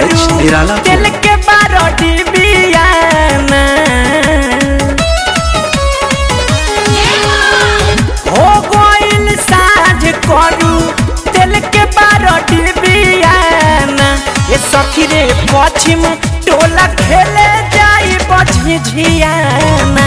करू दिल के बारो डिबियाना हो गइल साँझ करू दिल के बारो डिबियाना ये सखी रे पश्चिम टोला खेले जाई बझी झियाना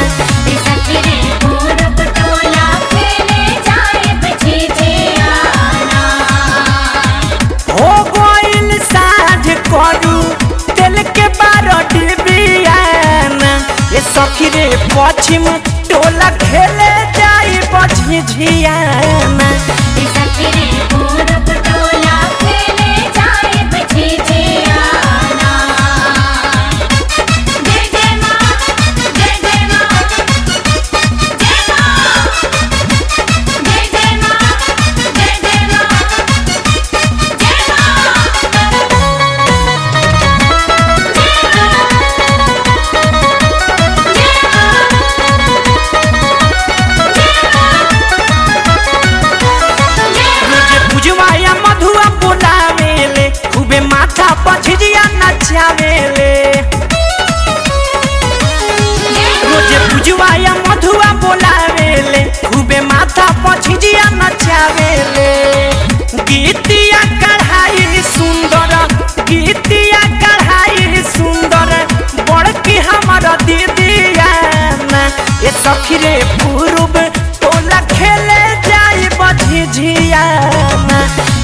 हो गइल साँझ करू दिल के बारो डिबियाना ये सखी रे पश्चिम टोला खेले जाई बझी झियाना पछिया नचावेले रोजे पूजवाया मधुआ बोलावेले खूबे माथा पछिया नचावेले गीतिया कढ़ाई सुंदर गीतिया कढ़ाई सुंदर बड़की हमर दीदिया ये सखी रे पूर्व टोला खेले जाई बझी झियाना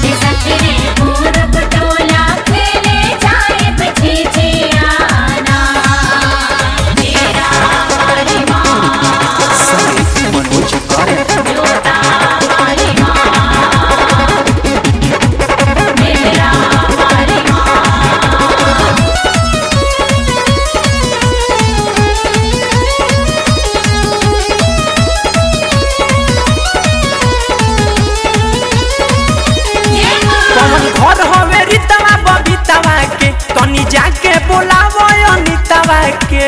तनी जाके बोलावो अनितवा के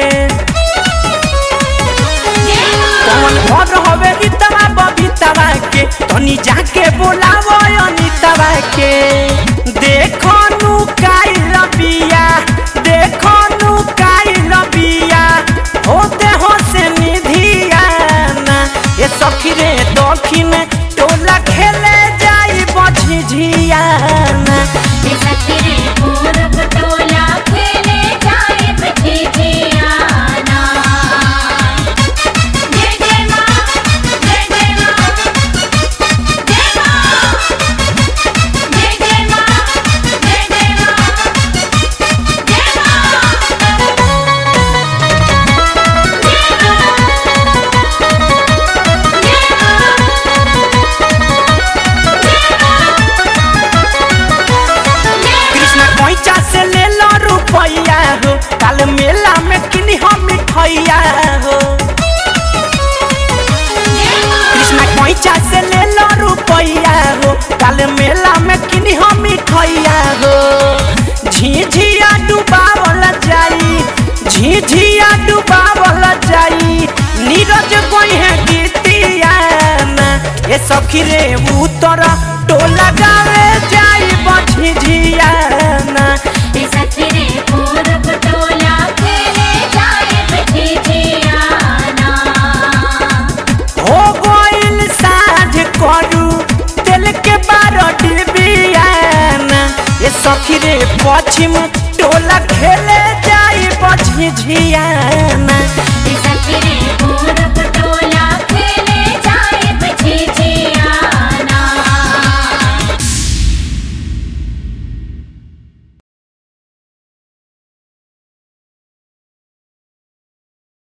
कौन घर हवे रीतवा बबीतवा के तनी जाके बोलावो अनितवा के देखो नु काइल बिया देखो नु काइल बिया होते हो से निधियाना ये सखी रे दक्षिण टोला खेले जाई बझी झियाना ये सखी रे पूरब टोला खेले जाए बझी झियाना जय जय मां जय जय मां जय मां जय जय मां जय जय पैसा से ले लो रुपया हो काल मेला में किनी हम मिठैया हो कृष्णा पैसा से ले लो रुपया हो काल मेला में किनी हम मिठैया हो झिझिया डुबावल जाई झिझिया डुबावल जाई नीरज गोई है गीतियाना ये सखी रे उतर टोला गावे जाई बझी झियाना ये सखी रे पूरब टोला खेले जाए बझी झियाना हो गइल साँझ करू दिल के बारो डिबियाना ये सखी रे पश्चिम टोला खेले जाई बझी झियाना।